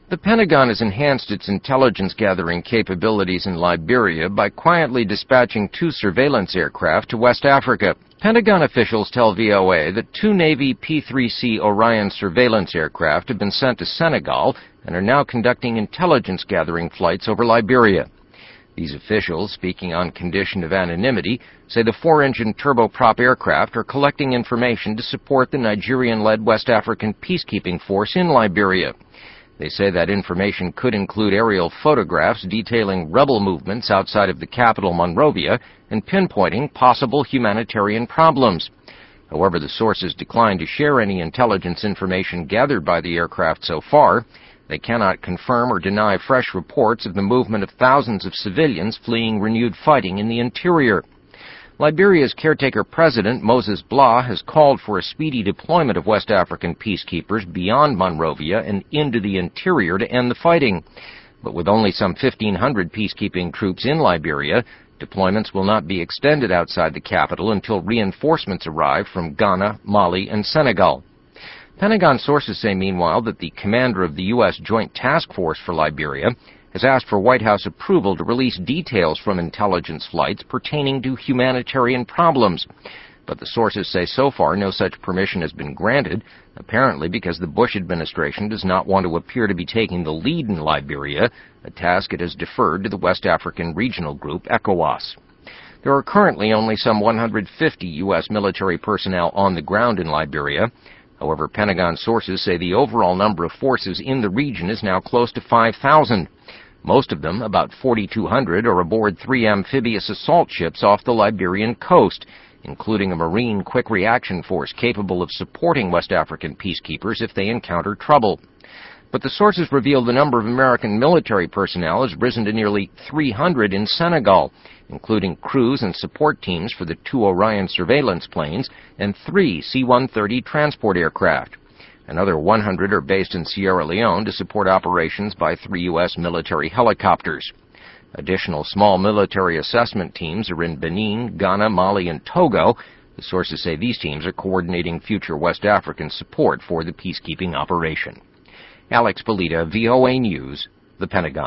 The Pentagon has enhanced its intelligence-gathering capabilities in Liberia by quietly dispatching 2 surveillance aircraft to West Africa. Pentagon officials tell VOA that 2 Navy P-3C Orion surveillance aircraft have been sent to Senegal and are now conducting intelligence-gathering flights over Liberia. These officials, speaking on condition of anonymity, say the 4-engine turboprop aircraft are collecting information to support the Nigerian-led West African peacekeeping force in Liberia. They say that information could include aerial photographs detailing rebel movements outside of the capital, Monrovia, and pinpointing possible humanitarian problems. However, the sources declined to share any intelligence information gathered by the aircraft so far. They cannot confirm or deny fresh reports of the movement of thousands of civilians fleeing renewed fighting in the interior. Liberia's caretaker president, Moses Blah, has called for a speedy deployment of West African peacekeepers beyond Monrovia and into the interior to end the fighting. But with only some 1,500 peacekeeping troops in Liberia, deployments will not be extended outside the capital until reinforcements arrive from Ghana, Mali, and Senegal. Pentagon sources say, meanwhile, that the commander of the U.S. Joint Task Force for Liberia has asked for White House approval to release details from intelligence flights pertaining to humanitarian problems. But the sources say so far no such permission has been granted, apparently because the Bush administration does not want to appear to be taking the lead in Liberia, a task it has deferred to the West African regional group, ECOWAS. There are currently only some 150 U.S. military personnel on the ground in Liberia. However, Pentagon sources say the overall number of forces in the region is now close to 5,000. Most of them, about 4,200, are aboard 3 amphibious assault ships off the Liberian coast, including a Marine Quick Reaction Force capable of supporting West African peacekeepers if they encounter trouble. But the sources reveal the number of American military personnel has risen to nearly 300 in Senegal, including crews and support teams for the 2 Orion surveillance planes and 3 C-130 transport aircraft. Another 100 are based in Sierra Leone to support operations by 3 U.S. military helicopters. Additional small military assessment teams are in Benin, Ghana, Mali, and Togo. The sources say these teams are coordinating future West African support for the peacekeeping operation. Alex Polita, VOA News, the Pentagon.